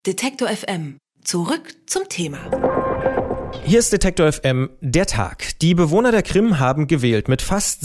Detektor FM. Zurück zum Thema. Hier ist Detektor FM, der Tag. Die Bewohner der Krim haben gewählt. Mit fast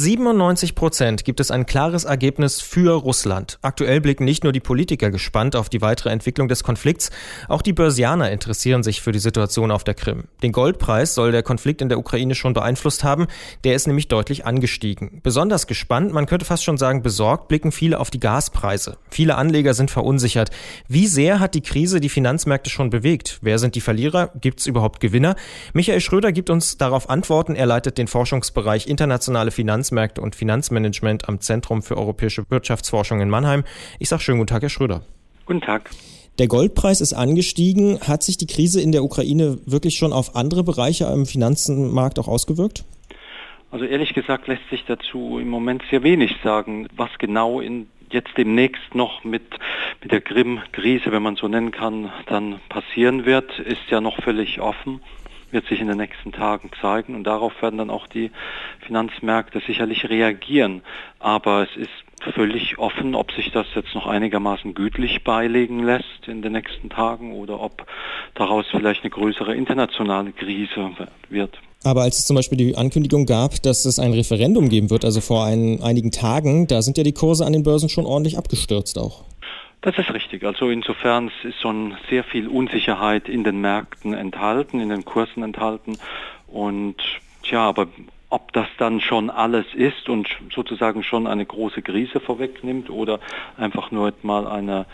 97% gibt es ein klares Ergebnis für Russland. Aktuell blicken nicht nur die Politiker gespannt auf die weitere Entwicklung des Konflikts, auch die Börsianer interessieren sich für die Situation auf der Krim. Den Goldpreis soll der Konflikt in der Ukraine schon beeinflusst haben. Der ist nämlich deutlich angestiegen. Besonders gespannt, man könnte fast schon sagen besorgt, blicken viele auf die Gaspreise. Viele Anleger sind verunsichert. Wie sehr hat die Krise die Finanzmärkte schon bewegt? Wer sind die Verlierer? Gibt es überhaupt Gewinner? Michael Schröder gibt uns darauf Antworten. Er leitet den Forschungsbereich Internationale Finanzmärkte und Finanzmanagement am Zentrum für europäische Wirtschaftsforschung in Mannheim. Ich sage schönen guten Tag, Herr Schröder. Guten Tag. Der Goldpreis ist angestiegen. Hat sich die Krise in der Ukraine wirklich schon auf andere Bereiche am Finanzenmarkt auch ausgewirkt? Also ehrlich gesagt lässt sich dazu im Moment sehr wenig sagen, was genau jetzt demnächst noch mit der Krim-Krise, wenn man so nennen kann, dann passieren wird, ist ja noch völlig offen. Wird sich in den nächsten Tagen zeigen und darauf werden dann auch die Finanzmärkte sicherlich reagieren. Aber es ist völlig offen, ob sich das jetzt noch einigermaßen gütlich beilegen lässt in den nächsten Tagen oder ob daraus vielleicht eine größere internationale Krise wird. Aber als es zum Beispiel die Ankündigung gab, dass es ein Referendum geben wird, also vor einigen Tagen, da sind ja die Kurse an den Börsen schon ordentlich abgestürzt auch. Das ist richtig. Also insofern ist schon sehr viel Unsicherheit in den Märkten enthalten, in den Kursen enthalten. Und aber ob das dann schon alles ist und sozusagen schon eine große Krise vorwegnimmt oder einfach nur mal ein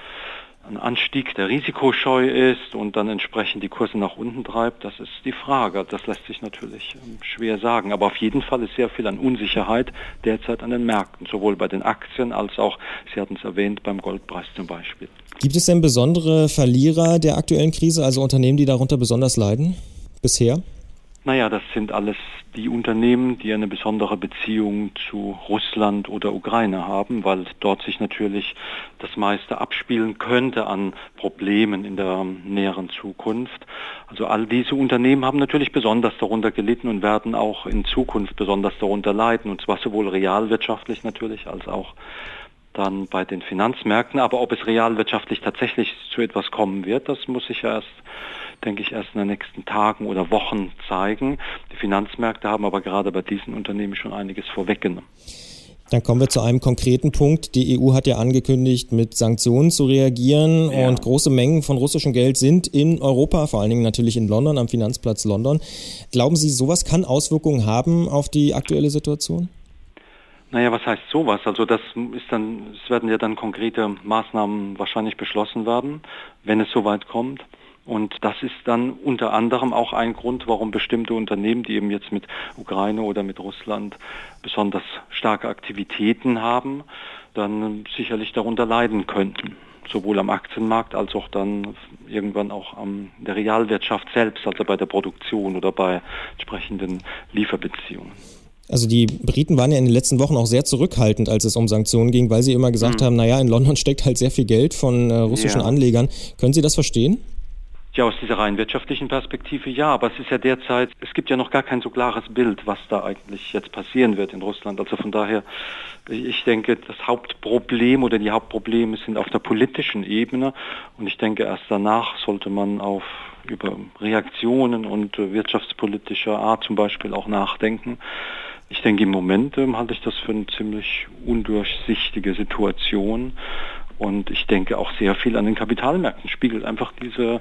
Anstieg der Risikoscheu ist und dann entsprechend die Kurse nach unten treibt, das ist die Frage. Das lässt sich natürlich schwer sagen. Aber auf jeden Fall ist sehr viel an Unsicherheit derzeit an den Märkten, sowohl bei den Aktien als auch, Sie hatten es erwähnt, beim Goldpreis zum Beispiel. Gibt es denn besondere Verlierer der aktuellen Krise, also Unternehmen, die darunter besonders leiden bisher? Naja, das sind alles die Unternehmen, die eine besondere Beziehung zu Russland oder Ukraine haben, weil dort sich natürlich das meiste abspielen könnte an Problemen in der näheren Zukunft. Also all diese Unternehmen haben natürlich besonders darunter gelitten und werden auch in Zukunft besonders darunter leiden, und zwar sowohl realwirtschaftlich natürlich als auch dann bei den Finanzmärkten. Aber ob es realwirtschaftlich tatsächlich zu etwas kommen wird, das muss sich erst in den nächsten Tagen oder Wochen zeigen. Die Finanzmärkte haben aber gerade bei diesen Unternehmen schon einiges vorweggenommen. Dann kommen wir zu einem konkreten Punkt. Die EU hat ja angekündigt, mit Sanktionen zu reagieren, und große Mengen von russischem Geld sind in Europa, vor allen Dingen natürlich in London, am Finanzplatz London. Glauben Sie, sowas kann Auswirkungen haben auf die aktuelle Situation? Naja, was heißt sowas? Also es werden ja dann konkrete Maßnahmen wahrscheinlich beschlossen werden, wenn es soweit kommt. Und das ist dann unter anderem auch ein Grund, warum bestimmte Unternehmen, die eben jetzt mit Ukraine oder mit Russland besonders starke Aktivitäten haben, dann sicherlich darunter leiden könnten. Sowohl am Aktienmarkt als auch dann irgendwann auch an der Realwirtschaft selbst, also bei der Produktion oder bei entsprechenden Lieferbeziehungen. Also die Briten waren ja in den letzten Wochen auch sehr zurückhaltend, als es um Sanktionen ging, weil sie immer gesagt haben, in London steckt halt sehr viel Geld von russischen Anlegern. Können Sie das verstehen? Ja, aus dieser rein wirtschaftlichen Perspektive ja, aber es ist ja derzeit, es gibt ja noch gar kein so klares Bild, was da eigentlich jetzt passieren wird in Russland. Also von daher, ich denke, das Hauptproblem oder die Hauptprobleme sind auf der politischen Ebene, und ich denke, erst danach sollte man über Reaktionen und wirtschaftspolitischer Art zum Beispiel auch nachdenken. Ich denke, im Moment halte ich das für eine ziemlich undurchsichtige Situation. Und ich denke auch sehr viel an den Kapitalmärkten spiegelt einfach diese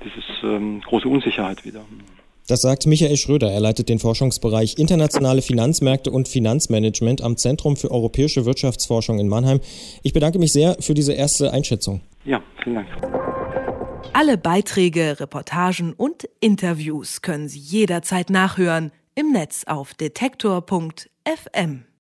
große Unsicherheit wider. Das sagt Michael Schröder. Er leitet den Forschungsbereich Internationale Finanzmärkte und Finanzmanagement am Zentrum für europäische Wirtschaftsforschung in Mannheim. Ich bedanke mich sehr für diese erste Einschätzung. Ja, vielen Dank. Alle Beiträge, Reportagen und Interviews können Sie jederzeit nachhören im Netz auf detektor.fm.